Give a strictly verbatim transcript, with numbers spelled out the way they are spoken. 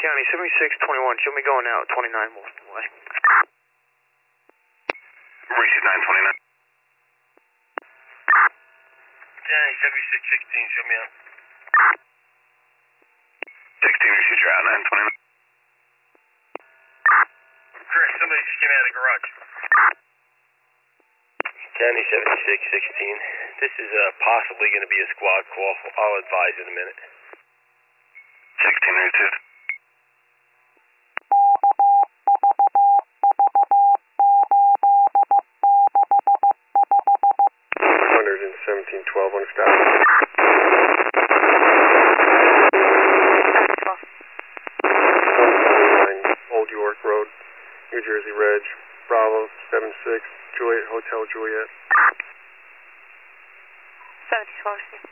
County, seventy-six twenty-one, show me going out, twenty-nine Wolfton Way. Maurice nine twenty-nine. County, seventy-six sixteen, show me out. sixteen, receive your out, nine twenty-nine. Chris, somebody just came out of the garage. County, seventy-six sixteen. This is uh, possibly going to be a squad call. I'll advise in a minute. sixteen, received. one seventeen twelve on staff. Old York Road, New Jersey Reg, Bravo seven six Juliet Hotel Juliet. seventy twelve,